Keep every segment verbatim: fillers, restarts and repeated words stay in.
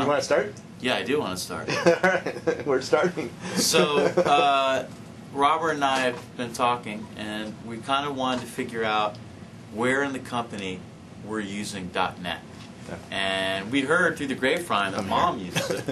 want to start? Yeah, I do want to start. All right, we're starting. So, uh, Robert and I have been talking, and we kind of wanted to figure out where in the company we're using .dot net. And we'd heard through the grapevine that Mom uses it.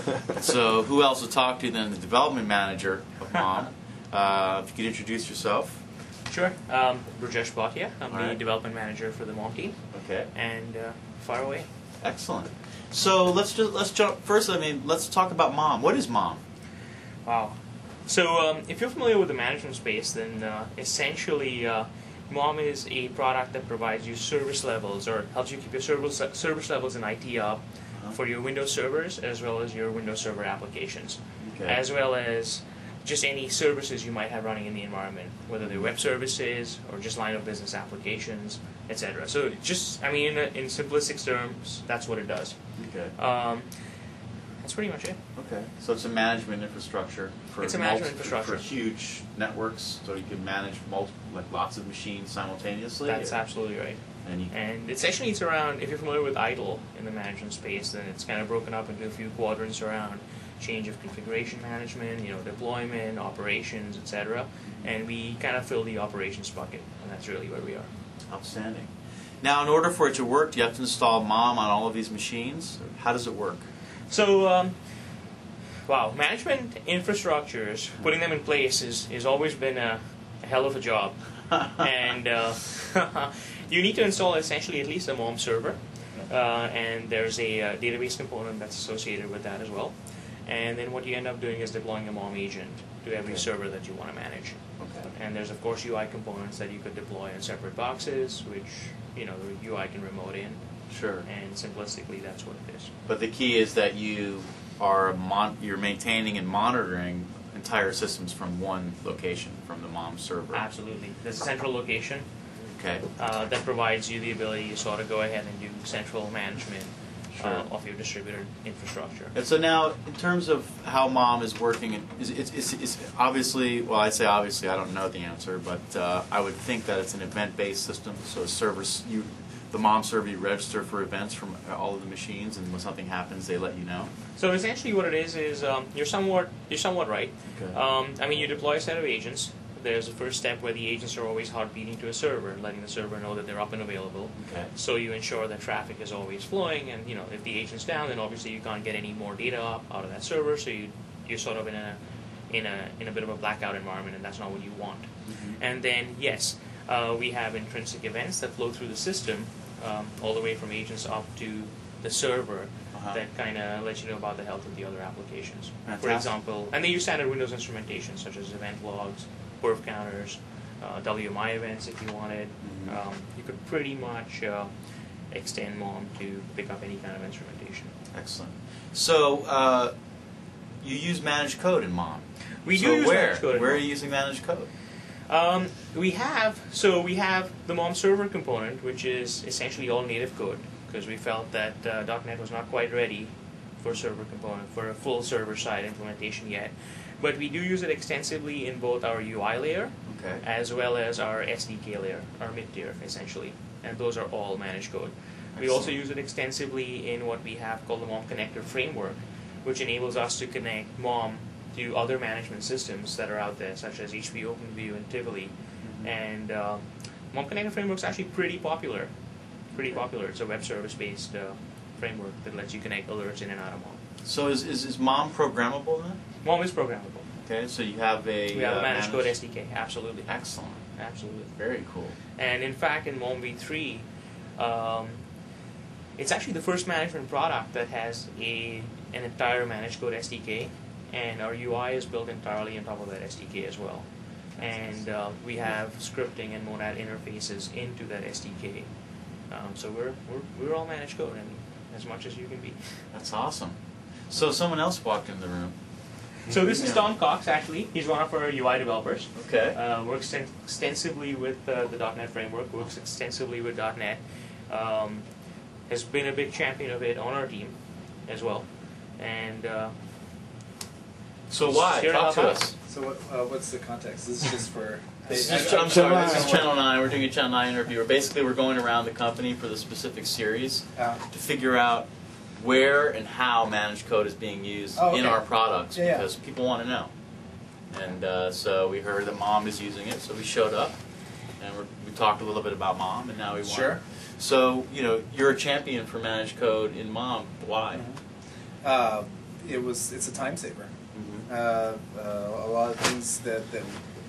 So who else to talk to than the development manager of Mom? Uh, if you could introduce yourself. Sure. Um, Rajesh Bhatia. I'm All the right. development manager for the Mom team. Okay. And uh, far away. Excellent. So let's just let's jump first. I mean, let's talk about Mom. What is Mom? Wow. So um, if you're familiar with the management space, then uh, essentially uh, Mom is a product that provides you service levels or helps you keep your service service levels in I T up uh-huh. for your Windows servers as well as your Windows Server applications, Okay. as well as just any services you might have running in the environment, whether they're web services or just line of business applications, et cetera. So just, I mean, in, in simplistic terms, that's what it does. Okay. Um, that's pretty much it. Okay. So it's a management infrastructure for It's a management multi- infrastructure. for huge networks, so you can manage multiple, like lots of machines simultaneously. That's absolutely right. And you, And it's actually, it's around, if you're familiar with ITIL in the management space, then it's kind of broken up into a few quadrants around change of configuration management, you know, deployment, operations, et cetera. And we kind of fill the operations bucket, and that's really where we are. outstanding. Now, in order for it to work, do you have to install Mom on all of these machines? How does it work? So, um, wow, management infrastructures, putting them in place is, is always been a, a hell of a job. And uh, you need to install essentially at least a Mom server, uh, and there's a uh, database component that's associated with that as well. And then what you end up doing is deploying a Mom agent to every Okay. server that you want to manage. Okay. And there's of course U I components that you could deploy in separate boxes, which you know the U I can remote in. Sure. And simplistically, that's what it is. But the key is that you are mon- you're maintaining and monitoring entire systems from one location, from the Mom server. Absolutely, there's a central location Okay. uh, that provides you the ability to sort of go ahead and do central management Sure. uh, of your distributed infrastructure. And so now, in terms of how Mom is working, is it's, it's, it's obviously, well, I say obviously, I don't know the answer, but uh, I would think that it's an event-based system. So servers, you, the Mom server, you register for events from all of the machines, and when something happens, they let you know. So essentially, what it is is um, you're somewhat you're somewhat right. Okay. Um, I mean, you deploy a set of agents. There's a first step where the agents are always hot beating to a server, letting the server know that they're up and available. Okay. So you ensure that traffic is always flowing, and you know if the agent's down, then obviously you can't get any more data up out of that server. So you you're sort of in a in a in a bit of a blackout environment, and that's not what you want. Mm-hmm. And then yes, uh, we have intrinsic events that flow through the system, um, all the way from agents up to the server. Uh-huh. That kind of let you know about the health of the other applications. Fantastic. For example, and they use standard Windows instrumentation such as event logs, perf counters, uh, W M I events if you wanted. Mhm. Um, you could pretty much uh, extend Mom to pick up any kind of instrumentation. Excellent. So uh, you use managed code in Mom. We so do use where? managed code in Where Mom. are you using managed code? Um, we have so we have the Mom server component, which is essentially all native code, because we felt that uh, .dot net was not quite ready for server component for a full server side implementation yet. But we do use it extensively in both our U I layer Okay. as well as our S D K layer, our mid-tier essentially, and those are all managed code. We also Excellent. use it extensively in what we have called the Mom Connector framework, which enables us to connect Mom to other management systems that are out there, such as H P OpenView and Tivoli. Mhm. And uh, Mom Connector framework is actually pretty popular. Pretty Okay. popular. It's a web service-based uh, framework that lets you connect alerts in and out of Mom. So is, is, is Mom programmable then? Mom is programmable. Okay, so you have a We have uh, a managed code S D K. Absolutely. Excellent. Absolutely. Very cool. And in fact, in Mom v three, um, it's actually the first management product that has a an entire managed code S D K, and our U I is built entirely on top of that S D K as well. And uh, we have scripting and Monad interfaces into that S D K. Um, so we're, we're we're all managed code, I mean, as much as you can be. That's awesome. So someone else walked in the room. So this is Yeah. Tom Cox, actually. He's one of our U I developers. Okay. Uh, works ex- extensively with uh, the .dot net framework, works extensively with .dot net, um, has been a big champion of it on our team as well. And uh, So why? Here to Talk help to out. us. So what, uh, what's the context? This is just for... This I- is, I- I'm sorry, Channel this is nine. Channel nine. We're doing a Channel nine interview. We're basically, we're going around the company for the specific series uh, to figure out where and how managed code is being used Oh, in okay. our products Yeah, yeah. because people want to know. And uh, so we heard that Mom is using it, so we showed up and we're, we talked a little bit about Mom, and now we want. Sure. So you know, you're a champion for managed code in Mom. Why? Uh, it was. It's a time saver. Mhm. Uh, uh, a lot of things that, that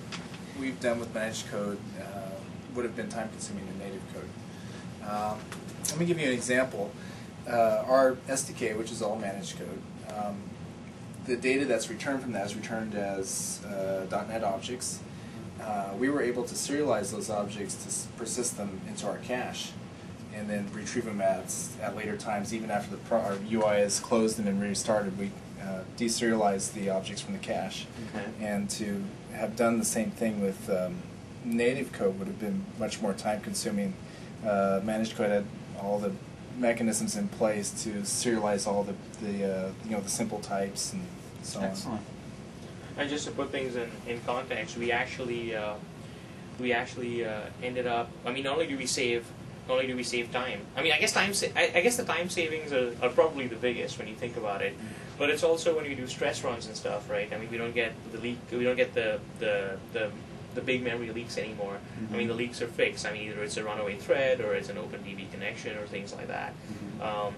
we've done with managed code uh, would have been time consuming in native code. Um, let me give you an example. Uh, our S D K, which is all managed code, um, the data that's returned from that is returned as uh, .NET objects. Uh, we were able to serialize those objects to s- persist them into our cache and then retrieve them at, at later times, even after the pro our U I is closed and then restarted. We uh, deserialize the objects from the cache. Okay. And to have done the same thing with um, native code would have been much more time consuming. Uh, managed code had all the mechanisms in place to serialize all the, the uh, you know the simple types and so Excellent. And just to put things in, in context, we actually uh, we actually uh, ended up. I mean, not only do we save, not only do we save time. I mean, I guess time. Sa I, I guess the time savings are, are probably the biggest when you think about it. But it's also when you do stress runs and stuff, right? I mean, we don't get the leak. We don't get the the the, the big memory leaks anymore. Mm-hmm. I mean, the leaks are fixed. I mean, either it's a runaway thread or it's an OpenDB connection or things like that. Mm-hmm. Um,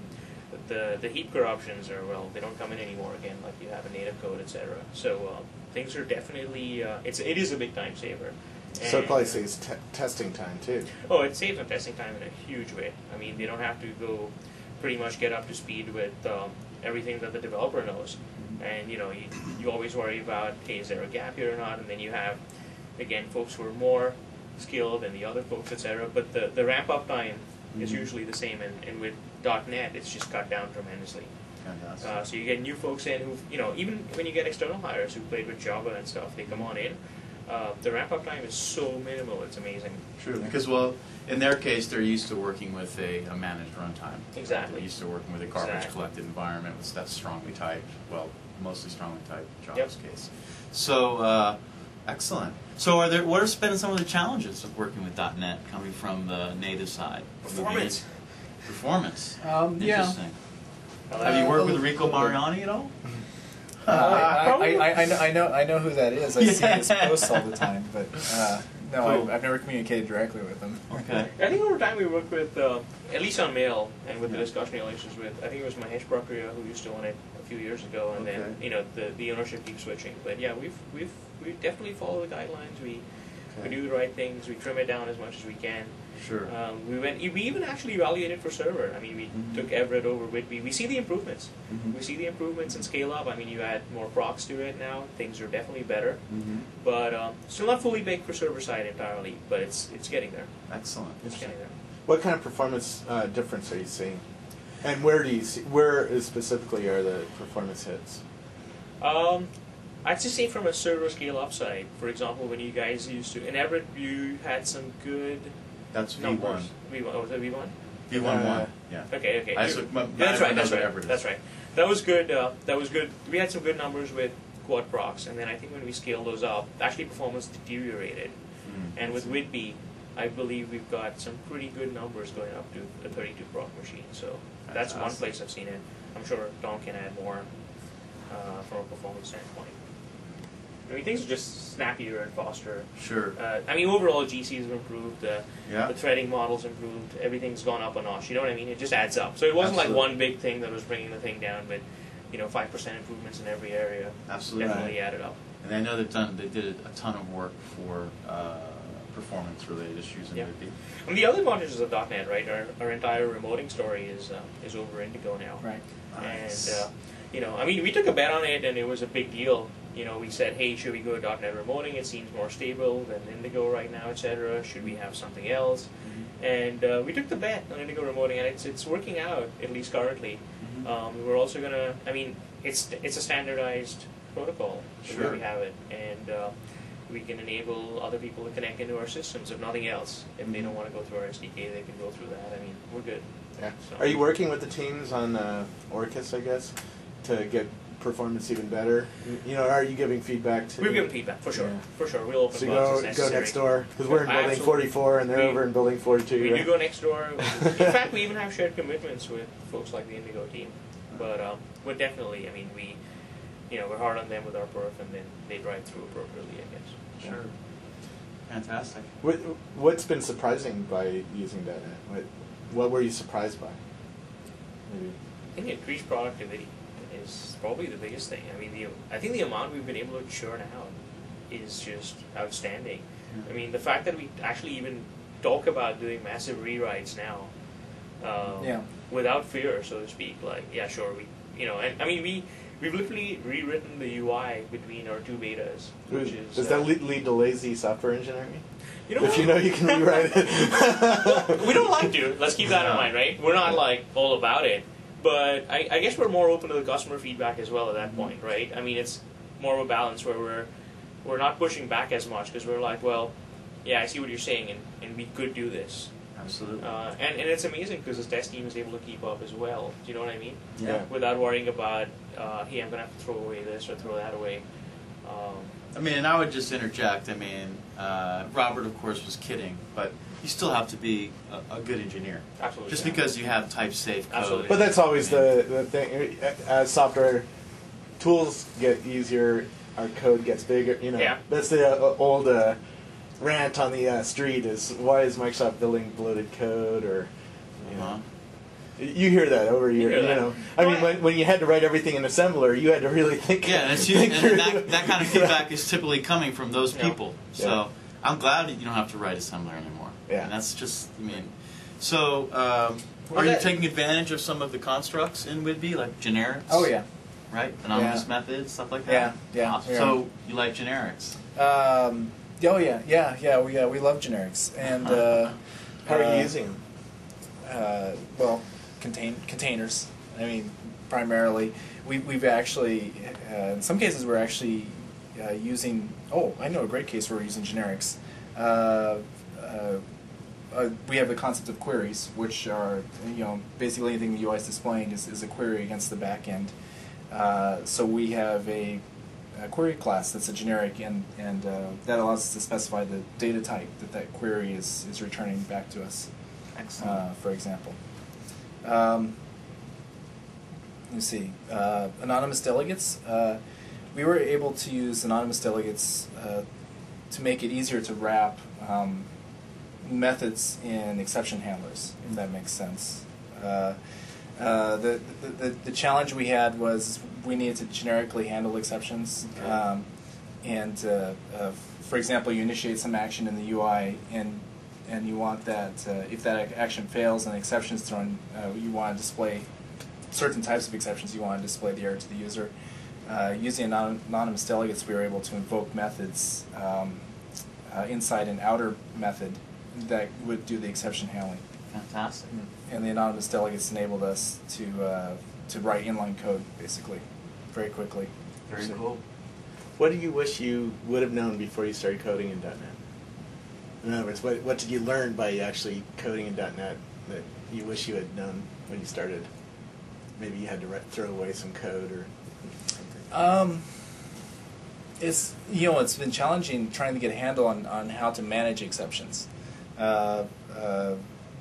the the heap corruptions are, well, they don't come in anymore again like you have in native code, et cetera. So um, things are definitely uh, it's it is a big time saver. So it And- probably saves te testing time too. Oh, it saves on testing time in a huge way. I mean, they don't have to go pretty much get up to speed with um, everything that the developer knows. And, you know, you, you always worry about, hey, is there a gap here or not? And then you have, again, folks who are more skilled than the other folks, et cetera. But the, the ramp-up time is usually the same. And, and with .NET, it's just cut down tremendously. Fantastic. Uh, so you get new folks in who, you know, even when you get external hires who played with Java and stuff, they come on in. Uh, the ramp-up time is so minimal, it's amazing. True, because well, in their case, they're used to working with a, a managed runtime. Exactly. They're used to working with a garbage Exactly. collected environment with that's strongly typed. Well, mostly strongly typed in Java's Yep. case. So, uh, excellent. So, are there what have been some of the challenges of working with .NET coming from the native side? Performance. Performance. Um, yeah. Interesting. Uh, Have you worked with a Rico little bit. Mariani at all? Uh, I, Probably. I, I, I, know, I know I know who that is. I see Yeah. his posts all the time, but uh, no, Cool. I've, I've never communicated directly with him. Okay. I think over time we worked with, uh, at least on mail, and with the discussion relations with, I think it was Mahesh Brakria who used to own it a few years ago, and then, Okay. you know, the, the ownership keeps switching. But yeah, we've, we've, we definitely follow the guidelines, we, we do the right things, we trim it down as much as we can. Sure. Um, we went, we even actually evaluated for server. I mean, we Mhm. took Everett over Whitby. We see the improvements. Mhm. We see the improvements in scale up. I mean, you add more procs to it now. Things are definitely better. Mm-hmm. But um, still not fully baked for server side entirely, but it's it's getting there. Excellent. It's getting there. What kind of performance uh, difference are you seeing? And where do you see, where is specifically are the performance hits? Um, I'd just say from a server scale up side, for example, when you guys used to in Everett, you had some good That's V numbers. one. V one. Oh, was that V one? V one Uh, one. Yeah. Okay, okay. I You- took my- yeah, that's I right. That's remember right. Everett is. That's right. That was good. Uh, that was good. We had some good numbers with quad procs, and then I think when we scaled those up, actually performance deteriorated. Mm. And with Whitby, I believe we've got some pretty good numbers going up to a thirty-two proc machine. So that's one Fantastic. place I've seen it. I'm sure Tom can add more uh, from a performance standpoint. I mean, things are just snappier and faster. Sure. Uh, I mean, overall, G Cs have improved. Uh, Yeah. The threading model's improved. Everything's gone up a notch. You know what I mean? It just adds up. So it wasn't Absolutely. like one big thing that was bringing the thing down, but you know, five percent improvements in every area Absolutely. definitely added up. And I know they've done. They did a ton of work for uh, performance-related issues in Yeah. Whitby. And the other advantages of .NET, right? Our, our entire remoting story is uh, is over Indigo now. Right. Nice. And uh, you know, I mean, we took a bet on it, and it was a big deal. You know, we said, hey, should we go .NET remoting? It seems more stable than Indigo right now, et cetera. Should we have something else? Mm-hmm. And uh, we took the bet on Indigo remoting, and it's it's working out at least currently. Mm-hmm. Um, we're also gonna. I mean, it's it's a standardized protocol the way Sure. we have it, and uh, we can enable other people to connect into our systems. If nothing else, if they don't want to go through our S D K, they can go through that. I mean, we're good. Yeah. So- Are you working with the teams on uh, Orcus, I guess, to get performance even better? You know, are you giving feedback to? We've given feedback for sure, Yeah. for sure. We'll open So you bugs go as go necessary. next door because we're in building Absolutely. forty-four and they're We- over in building forty-two. We right? do go next door. In fact, we even have shared commitments with folks like the Indigo team. But um, but definitely, I mean, we, you know, we're hard on them with our perf, and then they drive through appropriately, I guess. Sure. Fantastic. What, what's been surprising by using .dot net? What, what were you surprised by? Maybe. I think increased productivity is probably the biggest thing. I mean, the I think the amount we've been able to churn out is just outstanding. I mean, the fact that we actually even talk about doing massive rewrites now, um, Yeah. without fear, so to speak. Like, yeah, sure, we, you know, and I mean, we we've literally rewritten the U I between our two betas, which is. Does uh, that lead, lead to lazy software engineering? You know if what? you know you can rewrite it. Well, we don't like to. Let's keep that in mind, right? We're not like all about it, but I, I guess we're more open to the customer feedback as well at that point, right? I mean, it's more of a balance where we're we're not pushing back as much because we're like, well, yeah, I see what you're saying, and, and we could do this. Absolutely. Uh, and, and it's amazing because the test team is able to keep up as well. Do you know what I mean? Yeah. Without worrying about, uh, hey, I'm going to have to throw away this or throw that away. Um, I mean, and I would just interject. I mean, uh, Robert, of course, was kidding, but you still have to be a, a good engineer. absolutely. Just yeah. because you have type-safe code. Absolutely. But that's always the, the thing. As software tools get easier, our code gets bigger. You know, Yeah. that's the uh, old uh, rant on the uh, street: is why is Microsoft building bloated code? Or you know, Uh-huh. you hear that over You year. hear You, that. know, I No, mean, I- when, when you had to write everything in assembler, you had to really think. Yeah, that's think usually, and through- that, that kind of feedback is typically coming from those Yeah. people. So Yeah. I'm glad that you don't have to write assembler anymore. Yeah. And that's just, I mean, so um, Well, are you that- taking advantage of some of the constructs in Whidbey, like generics? Oh yeah. Right? Anonymous Yeah. methods, stuff like that? Yeah, yeah, Awesome. yeah. So you like generics? Um, oh yeah, yeah, yeah. We uh, we love generics, and uh, How are uh, you using them? Uh, well, contain containers. I mean, primarily, we we've actually, uh, in some cases, we're actually uh, using. Oh, I know a great case where we're using generics. Uh, uh, uh, we have the concept of queries, which are, you know, basically anything the U I is displaying is, is a query against the back end. Uh, so we have a, a query class that's a generic, and and uh, that allows us to specify the data type that that query is is returning back to us. Excellent. Uh, for example. Um, let's see. Uh, anonymous delegates. Uh, we were able to use anonymous delegates uh, to make it easier to wrap um, methods in exception handlers, if that makes sense. Uh, uh, the, the, the the challenge we had was we needed to generically handle exceptions, Okay. um, and uh, uh, for example, you initiate some action in the U I, and and you want that uh, if that action fails and an exception is thrown, uh, you want to display certain types of exceptions. You want to display the error to the user. Uh, using anon- anonymous delegates, we were able to invoke methods, um, uh, inside and outer method, that would do the exception handling. Fantastic. And the anonymous delegates enabled us to uh, to write inline code basically very quickly. Very So- cool. What do you wish you would have known before you started coding in .dot net? In other words, what, what did you learn by actually coding in .dot net that you wish you had known when you started? Maybe you had to re- throw away some code or something. Um, it's you know it's been challenging trying to get a handle on, on how to manage exceptions, uh, uh,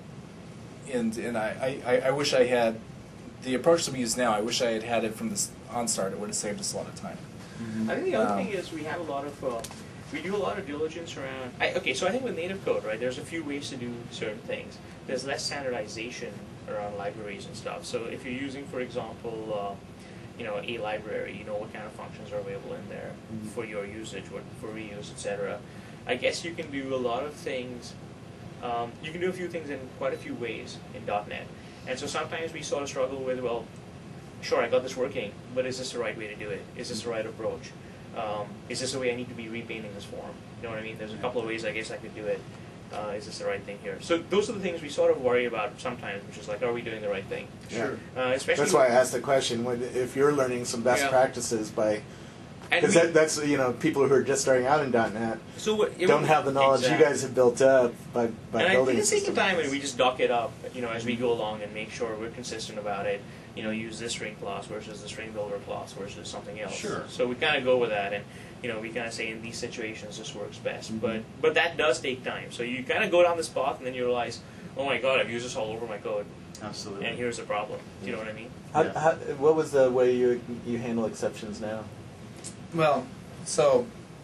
and and I, I, I wish I had the approach that we use now. I wish I had had it from the s- onstart. It would have saved us a lot of time. Mm-hmm. I think the other Um, thing is we have a lot of, uh, we do a lot of diligence around, I, okay, so I think with native code, right, there's a few ways to do certain things. There's less standardization around libraries and stuff. So if you're using, for example, uh, you know, a library, you know what kind of functions are available in there Mhm. for your usage, what for reuse, et cetera. I guess you can do a lot of things, um, you can do a few things in quite a few ways in .NET. And so sometimes we sort of struggle with, well, sure, I got this working, but is this the right way to do it? Is this the right approach? Um, is this the way I need to be repainting this form? You know what I mean? There's a couple of ways I guess I could do it. Uh, is this the right thing here? So those are the things we sort of worry about sometimes, which is like, are we doing the right thing? Sure. Uh, especially That's why I asked the question. When, if you're learning some best Yeah. practices by, and because we- that, that's you know people who are just starting out in .dot net so what, it don't would- have the knowledge exactly. you guys have built up by by and I building. think it's a taking system. time, and we just dock it up, you know, as we go along and make sure we're consistent about it. You know, use this string class versus the string builder class versus something else. Sure. So we kind of go with that, and you know, we kind of say in these situations this works best. Mhm. But but that does take time. So you kind of go down this path, and then you realize, oh my god, I've used this all over my code. Absolutely. and here's the problem. Do you know what I mean? How, Yeah. how, what was the way you you handle exceptions now? Well, so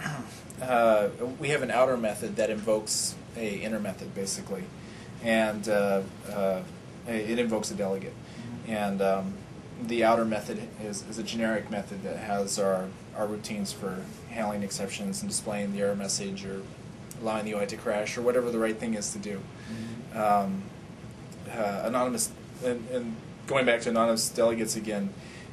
uh, we have an outer method that invokes a inner method, basically, and uh, uh, it invokes a delegate. And um, the outer method is, is a generic method that has our, our routines for handling exceptions and displaying the error message or allowing the U I to crash or whatever the right thing is to do. Mm-hmm. Um, uh, anonymous, and, and going back to anonymous delegates again,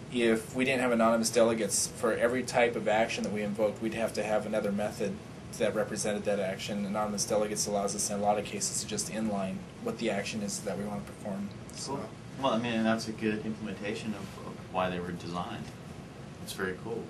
if we didn't have anonymous delegates for every type of action that we invoked, we'd have to have another method that represented that action. Anonymous delegates allows us in a lot of cases to just inline what the action is that we want to perform. So. Cool. Well, I mean, and that's a good implementation of, of why they were designed. It's very cool.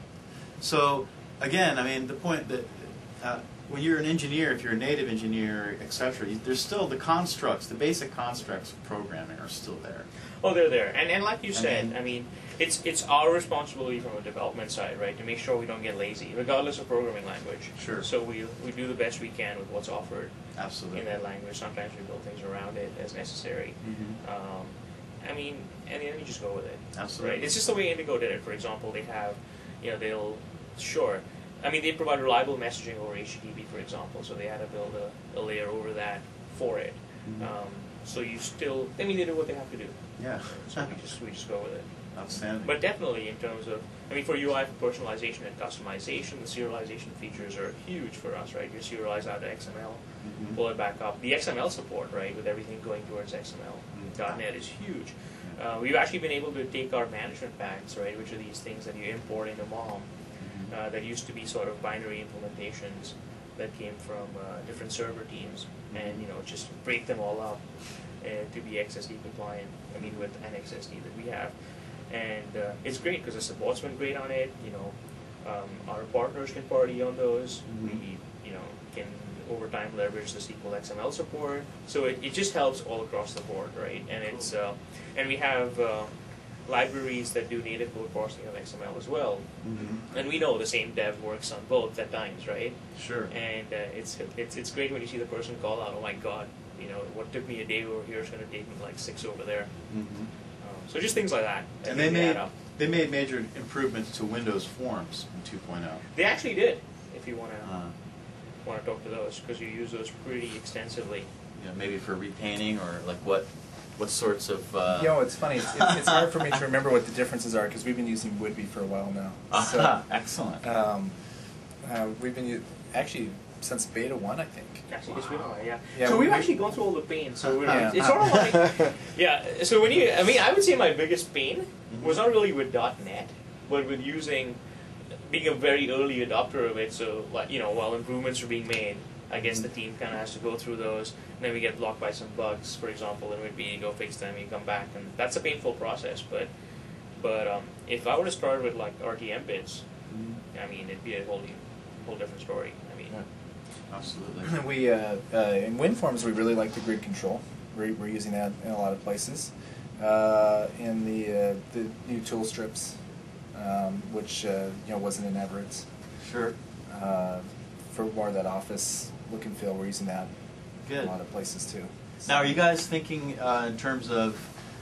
So, again, I mean, the point that uh, when you're an engineer, if you're a native engineer, et cetera, you, there's still the constructs, the basic constructs of programming are still there. Oh, they're there, and and like you I said, mean- I mean, it's it's our responsibility from a development side, right, to make sure we don't get lazy, regardless of programming language. Sure. So we we do the best we can with what's offered Absolutely. in that language. Sometimes we build things around it as necessary. Mhm. Um, I mean, and then you just go with it. Absolutely. Right. It's just the way Indigo did it. For example, they have, you know, they'll sure. I mean, they provide reliable messaging over H T T P, for example, so they had to build a, a layer over that for it. Mhm. Um, so you still, I mean, they do what they have to do. Yeah. So we just we just go with it. Outstanding. But definitely in terms of, I mean, for U I for personalization and customization, the serialization features are huge for us, right? You serialize out to X M L, Mhm. pull it back up. The X M L support, right, with everything going towards X M L Mhm. .NET is huge. Uh, we've actually been able to take our management packs, right, which are these things that you import into MOM, Mhm. uh, that used to be sort of binary implementations that came from uh, different server teams, and you know just break them all up uh, to be X S D compliant. I mean, with an X S D that we have, and uh, it's great because the support's been great on it. You know, um, our partners can party on those. Mhm. We, you know, can over time leverage the S Q L X M L support. So it, it just helps all across the board, right? And it's uh, and we have uh, libraries that do native code parsing of X M L as well. Mhm. And we know the same dev works on both at times, right? Sure. And uh, it's it's it's great when you see the person call out, "Oh my God, you know what took me a day over here is going to take me like six over there." Mhm. Um, so just things like that. that And they really add made up. they made major improvements to Windows Forms in two point oh. They actually did. If you want to Uh, want to talk to those, because you use those pretty extensively. you know, maybe for repainting or like what what sorts of. Uh, You know, it's funny. It's, it's, it's hard for me to remember what the differences are because we've been using Woodby for a while now. Aha, excellent. um, uh, we've been u- actually since beta one, I think. Actually, just read yeah. Yeah, so we- we've actually gone through all the pain. So we're, Yeah. it's sort of like, yeah. So when you, I mean, I would say my biggest pain was not really with .NET, but with using, being a very early adopter of it. So like, you know, while improvements are being made, I guess the team kind of has to go through those. And then we get blocked by some bugs, for example, and we'd be go fix them, you come back, and that's a painful process. But but um, if I would have started with like R T M bits, I mean, it'd be a whole new, whole different story. I mean. Yeah, absolutely. We uh, uh, in WinForms we really like the grid control. We're, we're using that in a lot of places. Uh, in the uh, the new tool strips, um, which uh, you know wasn't in Everett. Sure. Uh, for more of that office look and feel, we're using that in Good. a lot of places too. Now, are you guys thinking uh, in terms of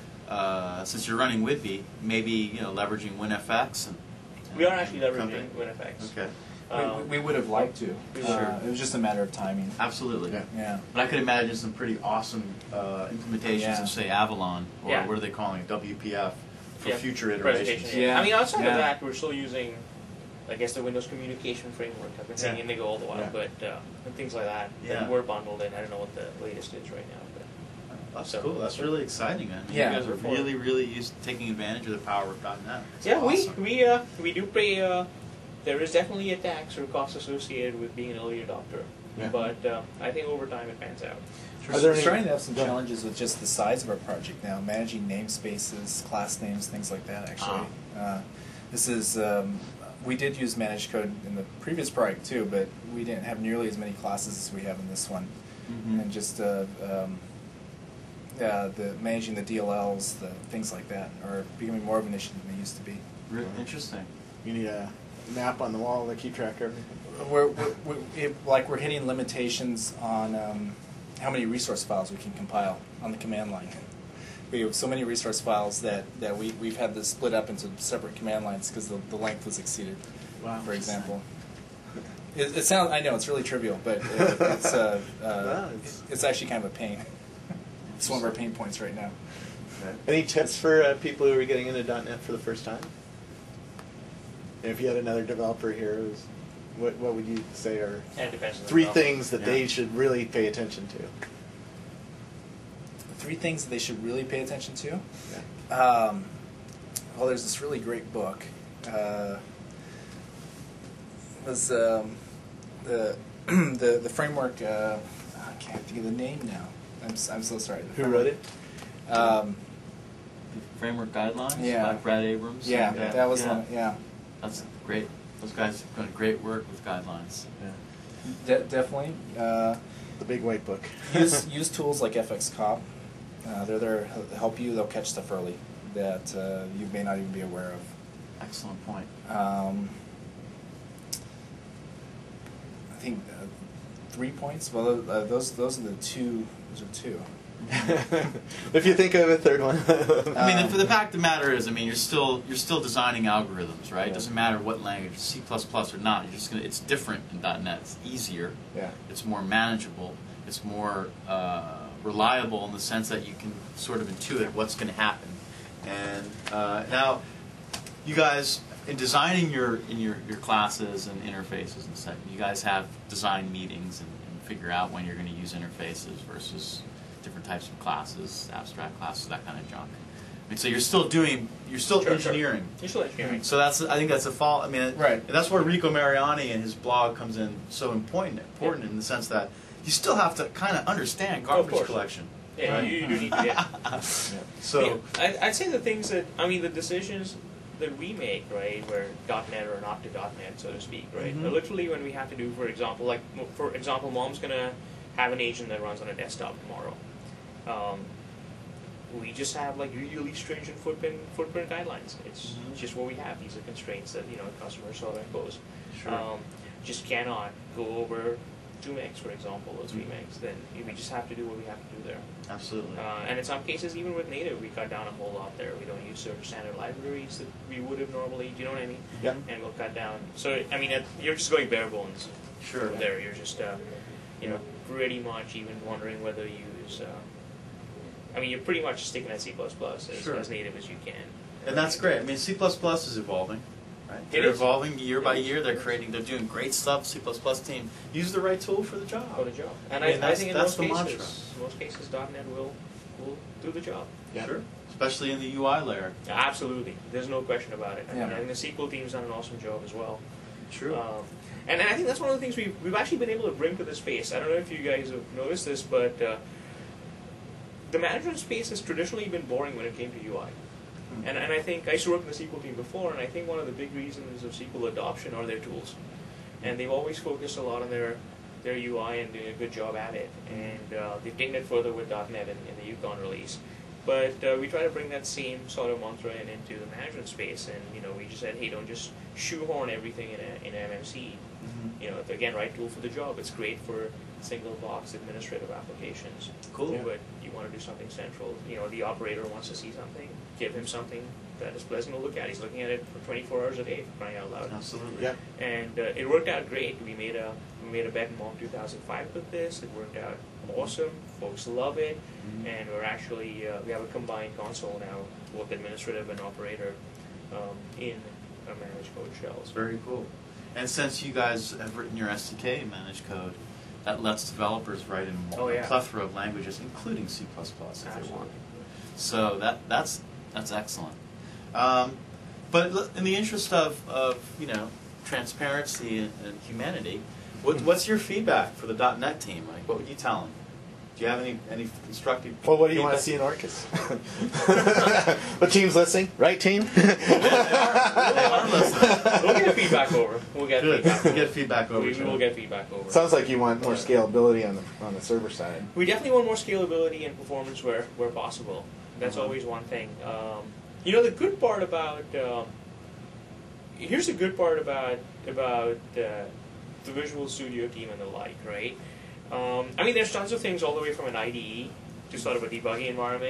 uh, since you're running Whitby, maybe you know leveraging WinFX? And, We are actually company? leveraging WinFX. Okay. Um, we, we would have liked to. we Uh, Sure. it was just a matter of timing. Absolutely. Yeah. Yeah. But I could imagine some pretty awesome uh, implementations Yeah. of, say, Avalon, or Yeah. what are they calling it, W P F, for yeah, future iterations. presentation, Yeah. I mean, outside Yeah. of that, we're still using, I guess, the Windows Communication Framework. I've been saying Yeah. Indigo all the while, Yeah. but uh, and things like that. Yeah. that were bundled in. I don't know what the latest is right now. But That's So- cool. That's really exciting. I mean, Yeah. you guys are really, really used taking advantage of the power of .NET. It's yeah, awesome. we we uh, we do pay. Uh, there is definitely a tax or cost associated with being an early adopter, Yeah. but uh, I think over time it pans out. We're Are there we're any- starting to have some Go ahead. challenges with just the size of our project now, managing namespaces, class names, things like that. Actually, uh, this is um, we did use managed code in the previous project too, but we didn't have nearly as many classes as we have in this one, Mhm. and just uh, um, uh, the managing the D L Ls, the things like that, are becoming more of an issue than they used to be. Really interesting. You need a map on the wall to keep track of everything. We're, we're, we're it, like we're hitting limitations on um, how many resource files we can compile on the command line. we have so many resource files that, that we, we've had this split up into separate command lines because the, the length was exceeded, Wow. for example. It, it sounds, I know, it's really trivial, but it, it's, uh, uh, Wow, it's- it's actually kind of a pain. It's one of our pain points right now. Any tips for uh, people who are getting into .NET for the first time? And if you had another developer here, who's, what what would you say are And it depends on the three developer. things that Yeah. they should really pay attention to? Three things that they should really pay attention to. Yeah. Um, well, there's this really great book. Uh, it was um, the the the framework? Uh, I can't think of the name now. I'm s- I'm so sorry. The Who wrote it? Um, Framework guidelines Yeah. by Brad Abrams. yeah, Yeah. that was Yeah. one. Yeah, That's great. Those guys have done great work with guidelines. Yeah. De- definitely. Uh, The big white book. use use tools like F X Cop. Uh, they're there to help you. They'll catch stuff early that uh, you may not even be aware of. Excellent point. Um, I think uh, three points. Well, uh, those those are the two. Those are two. If you think of a third one. I mean, Um, the, the fact of the matter is, I mean, you're still you're still designing algorithms, right? Yeah. It doesn't matter what language, C plus plus or not. You're just gonna. It's different in .NET. It's easier. Yeah. It's more manageable. It's more uh, reliable in the sense that you can sort of intuit what's going to happen. And uh, now, you guys, in designing your in your, your classes and interfaces and stuff, you guys have design meetings and, and figure out when you're going to use interfaces versus different types of classes, abstract classes, that kind of junk. I mean, so you're still doing, you're still Sure, sure. engineering. You're still engineering. So that's, I think that's a fault. I mean, Right. and that's where Rico Mariani and his blog comes in so important, important in the sense that you still have to kind of understand garbage course. collection. Yeah, right? you, you do need to get. So, Yeah, I'd, I'd say the things that, I mean, the decisions that we make, right, where .NET or not to .NET, so to speak, right, Mhm. are literally when we have to do, for example, like, for example, mom's going to have an agent that runs on a desktop tomorrow. Um, we just have, like, really stringent footprint, footprint guidelines. It's Mhm. just what we have. These are constraints that, you know, customers sort of impose. Sure. Um, just cannot go over two megs, for example, or three Mhm. megs. Then we just have to do what we have to do there. absolutely. Uh, and in some cases, even with native, we cut down a whole lot there. We don't use certain standard libraries that we would have normally. Do you know what I mean? Yeah. And we'll cut down. So I mean, it, you're just going bare bones. Sure. There, you're just, uh, you know, pretty much even wondering whether you use. Uh, I mean, you're pretty much sticking at C plus plus as, Sure. as native as you can. And that's great. I mean, C plus plus is evolving. Right? It They're is. evolving year by It is. year. They're creating, they're doing great stuff. C plus plus team. Use the right tool for the job. Go to job. And I I, mean, I that's- think in that's most the cases, mantra. most cases, .NET will will do the job. Yeah. Sure. Especially in the U I layer. Absolutely. There's no question about it. I, mean, Yeah. I think the S Q L team's done an awesome job as well. True. Um, and, and I think that's one of the things we've, we've actually been able to bring to the space. I don't know if you guys have noticed this, but uh, the management space has traditionally been boring when it came to U I. And, and I think, I used to work in the S Q L team before, and I think one of the big reasons of S Q L adoption are their tools. And they've always focused a lot on their, their U I and doing a good job at it. And uh, they've taken it further with .NET in, in the Yukon release. But uh, we try to bring that same sort of mantra in into the management space, and you know, we just said, hey, don't just shoehorn everything in a, in M M C. Mhm. You know, it's, again, right tool for the job. It's great for single box administrative applications. Cool. But you want to do something central. You know, the operator wants to see something. Give him something that is pleasant to look at. He's looking at it for twenty-four hours a day, for crying out loud. Absolutely. Yeah. And uh, it worked out great. We made a we made a bet in Mom two thousand five with this. It worked out awesome. Folks love it, Mhm. and we're actually uh, we have a combined console now, both administrative and operator, um, in a managed code shells. It's very cool. And since you guys have written your S D K in managed code, that lets developers write in Oh, yeah. a plethora of languages, including C plus plus if they Absolutely. want. So that that's that's excellent. Um, but l- in the interest of, of you know transparency and, and humanity, what, what's your feedback for the .NET team? Like, what would you tell them? Do you have any any constructive? Well, what do you want to feedback? see in Orcus? What team's listening? Right team? They are listening. We'll get feedback over. We'll get Good. feedback. Get over. feedback over We, to we will them. get feedback over. Sounds like you want more scalability on the on the server side. We definitely want more scalability and performance where, where possible. That's Mhm. always one thing. Um, you know, the good part about um, here's the good part about about uh, the Visual Studio team and the like, right? Um, I mean, there's tons of things all the way from an I D E to sort of a debugging environment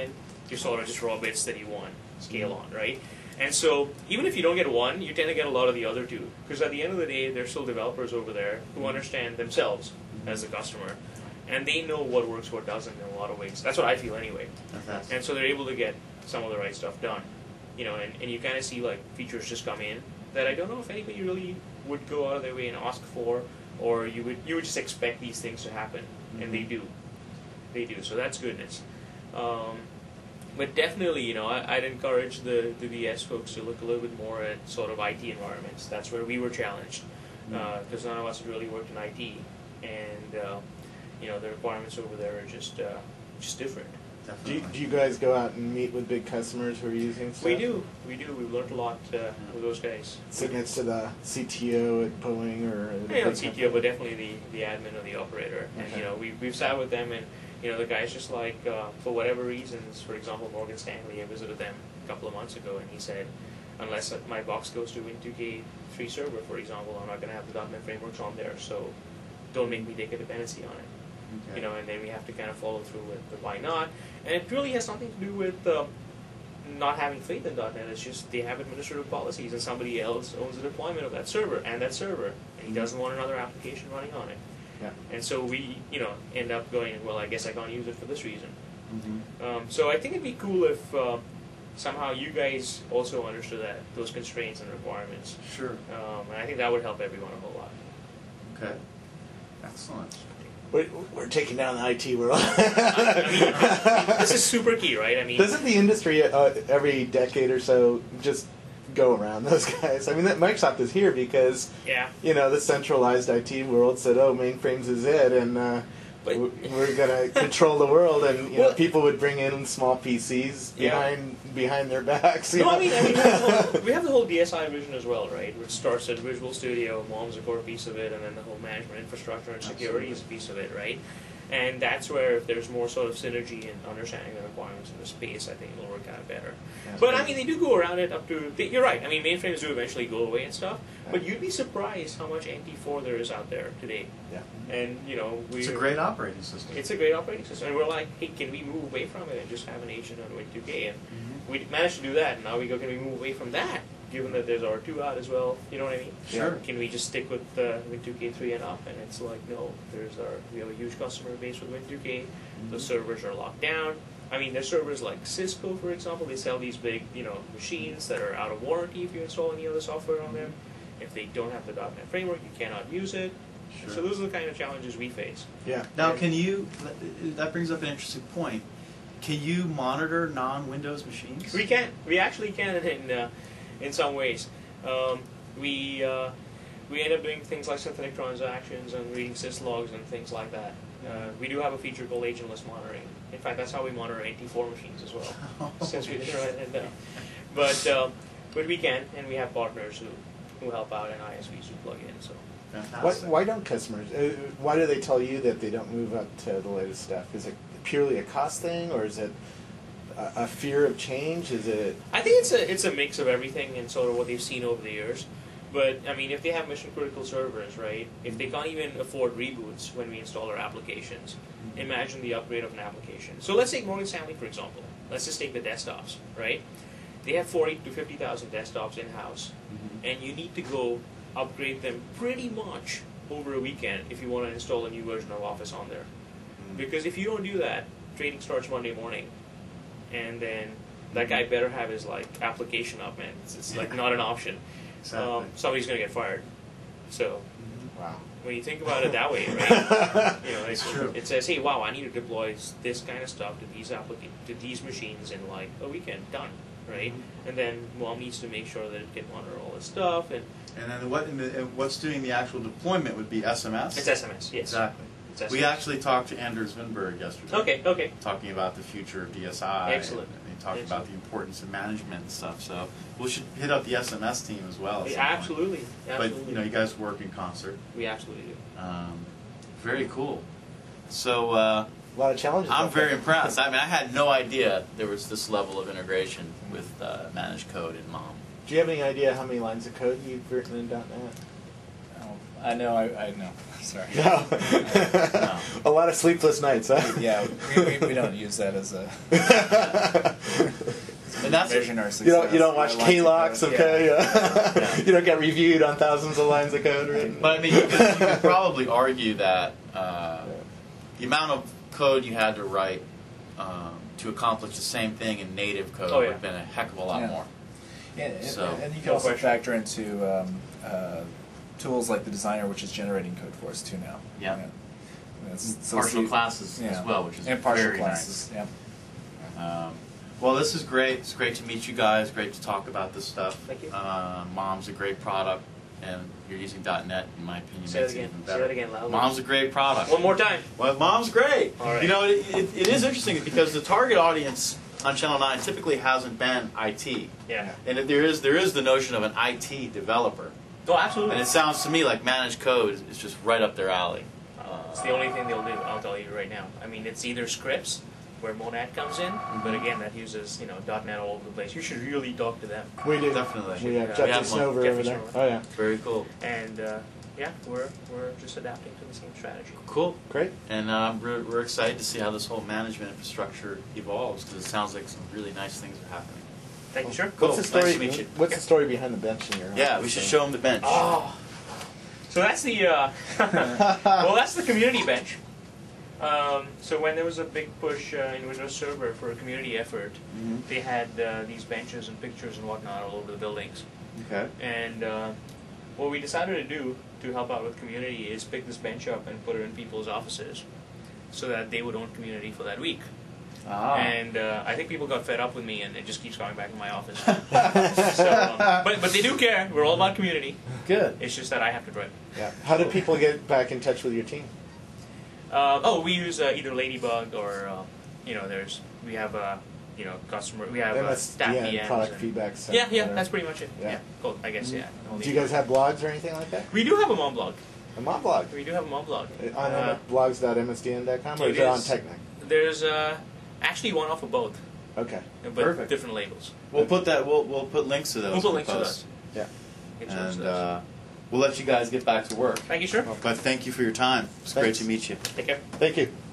You're sort of just raw bits that you want scale on, right? And so even if you don't get one, you tend to get a lot of the other two, because at the end of the day, there's still developers over there who understand themselves as the customer, and they know what works, what doesn't in a lot of ways. That's what I feel anyway. That's And so they're able to get some of the right stuff done, you know, and, and you kind of see like features just come in that I don't know if anybody really would go out of their way and ask for, or you would you would just expect these things to happen, and they do, they do. So that's goodness. Um, but definitely, you know, I, I'd encourage the the V S folks to look a little bit more at sort of I T environments. That's where we were challenged, because uh, none of us had really worked in I T, and uh, you know, the requirements over there are just uh, just different. Do you, do you guys go out and meet with big customers who are using stuff? We do, we do. We've learned a lot uh, with those guys. Sit next to the C T O at Boeing or the Yeah, big not C T O, company? but definitely the, the admin or the operator. And Okay. you know, we we've sat with them, and you know, the guy's just like, uh, for whatever reasons, for example, Morgan Stanley. I visited them a couple of months ago, and he said, unless my box goes to Win two K three server, for example, I'm not going to have the dot net frameworks on there. So don't make me take a dependency on it. Okay. You know, and then we have to kind of follow through with the why not. And it really has nothing to do with um, not having faith in dot net. It's just they have administrative policies, and somebody else owns the deployment of that server and that server, and he doesn't want another application running on it. Yeah. And so we, you know, end up going, well, I guess I can't use it for this reason. Mm-hmm. Um, so I think it'd be cool if uh, somehow you guys also understood that those constraints and requirements. Sure. Um, and I think that would help everyone a whole lot. Okay. Excellent. We're, we're taking down the I T world. I mean, this is super key, right? I mean, Doesn't the industry uh, every decade or so just go around those guys? I mean, that Microsoft is here because yeah. you know the centralized I T world said, "Oh, mainframes is it," and uh, But- w- we're gonna control the world. And you know, Well- people would bring in small P Cs Yeah. behind behind their backs. You No, know? I mean, I mean we, have the whole, we have the whole D S I vision as well, right? Which starts at Visual Studio, Mom's a core piece of it, and then the whole management infrastructure and security is a piece of it, right? And that's where if there's more sort of synergy and understanding the requirements in the space, I think it'll work out better. Yeah. But I mean, they do go around it up to. They, you're right. I mean, mainframes do eventually go away and stuff. But you'd be surprised how much N T four there is out there today. Yeah. And you know, we. It's a great operating system. It's a great operating system, and we're like, hey, can we move away from it and just have an agent on Win two K? And Mhm. we managed to do that. And now we go, can we move away from that? Given that there's R two out as well, you know what I mean? Sure. Can we just stick with uh, Win two K three and up? And it's like, no, there's our we have a huge customer base with Win two K. The servers are locked down. I mean, there's servers like Cisco, for example. They sell these big, you know, machines that are out of warranty if you install any other software on them. If they don't have the dot net framework, you cannot use it. Sure. So those are the kind of challenges we face. Yeah. Now, can you? That brings up an interesting point. Can you monitor non-Windows machines? We can. We actually can in uh, in some ways. Um, we uh, we end up doing things like synthetic transactions and reading syslogs and things like that. Uh, we do have a feature called agentless monitoring. In fact, that's how we monitor N T four machines as well, since we didn't write it down. But um, but we can, and we have partners who, who help out and I S Vs who plug in. So Why, Fantastic. why don't customers? Uh, why do they tell you that they don't move up to the latest stuff? Is it purely a cost thing, or is it a, a fear of change? Is it? I think it's a it's a mix of everything and sort of what they've seen over the years. But I mean, if they have mission critical servers, right? If they can't even afford reboots when we install our applications, imagine the upgrade of an application. So let's take Morgan Stanley for example. Let's just take the desktops, right? They have forty to fifty thousand desktops in house, and you need to go upgrade them pretty much over a weekend if you want to install a new version of Office on there. Because if you don't do that, trading starts Monday morning, and then that guy better have his like application up, man. It's, it's like not an option. Exactly. Um, somebody's gonna get fired. So Wow. when you think about it that way, right? you know, it's, It's true. it says, hey, wow, I need to deploy this kind of stuff to these applica- to these machines in like a weekend, done, right? And then mom needs to make sure that it can monitor all this stuff, and And then what? And the, and what's doing the actual deployment would be S M S. it's S M S, yes. Exactly. It's S M S. We actually talked to Anders Winberg yesterday. Okay, okay. Talking about the future of D S I. Excellent. And, and he talked Excellent. about the importance of management and stuff. So we should hit up the S M S team as well. At Yeah, some point. absolutely, absolutely. But you know, you guys work in concert. we absolutely do. Um, very cool. So uh, A lot of challenges. I'm out there. very impressed. I mean, I had no idea there was this level of integration with uh, managed code in Mom. Do you have any idea how many lines of code you've written in dot net? Oh, I know. I, I know. Sorry. No. No. A lot of sleepless nights, huh? Yeah, we, we, we don't use that as a And that's measure our success. You don't, you don't watch Our lines of K-Locks, code. okay? Yeah. Yeah. You don't get reviewed on thousands of lines of code written. But I mean, you could, you could probably argue that uh, the amount of code you had to write um, to accomplish the same thing in native code Oh, yeah. would have been a heck of a lot Yeah. more. Yeah, and, So, and you can no also question. factor into um, uh, tools like the designer, which is generating code for us too now. Yeah. That's- so Partial see- classes yeah. as well, which is and partial very classes. Yeah. nice. Um, well, this is great. It's great to meet you guys. Great to talk about this stuff. Thank you. Uh, Mom's a great product, and you're using .NET, in my opinion, Say makes that it again. even Say better. that again loudly. Mom's a great product. One more time. Well, Mom's great. All right. You know, it, it, it is interesting because the target audience on Channel nine typically hasn't been I T, Yeah. and if there is there is the notion of an I T developer, Oh, absolutely. and it sounds to me like managed code is, is just right up their alley. It's the only thing they'll do, I'll tell you right now. I mean, it's either scripts, where Monad comes in, but again, that uses, you know, .NET all over the place. You should really talk to them. We do. Definitely. We have Yeah. Jeffrey We have one. Snover Jeffrey over there. Snover. Oh, yeah. Very cool. And, uh, yeah, we're, we're just adapting to the same strategy. Cool. Great. And um, we're, we're excited to see how this whole management infrastructure evolves because it sounds like some really nice things are happening. Thank you, sir. Cool. What's the story? Nice to meet you. What's the story behind the bench in your Yeah, office? we should show them the bench. Oh, so that's the uh, well, that's the community bench. Um, so when there was a big push uh, in Windows Server for a community effort, Mhm. they had uh, these benches and pictures and whatnot all over the buildings. Okay. And uh, what we decided to do to help out with community is pick this bench up and put it in people's offices, so that they would own community for that week. Ah. And uh, I think people got fed up with me, and it just keeps going back in my office. so, um, but but they do care. We're all about community. Good. It's just that I have to drive. Yeah. How do people get back in touch with your team? Uh, oh, we use uh, either Ladybug or uh, you know, there's we have uh, you know customer we have uh, M S staff D N, P Ms product and- feedback. Center. Yeah, yeah, that's pretty much it. Yeah. Yeah, cool. I guess yeah. Do you guys have blogs or anything like that? We do have a mom blog. A mom blog? We do have a mom blog. On Uh, blogs dot M S D N dot com or it is it on is. Technic? There's uh, actually one off of both, Okay. but Perfect. different labels. We'll put that. We'll we'll put links to those. We'll put in links to post. those. Yeah. In terms And of those. uh, we'll let you guys get back to work. Thank you, sir. But thank you for your time. It's great Thanks. to meet you. Take care. Thank you.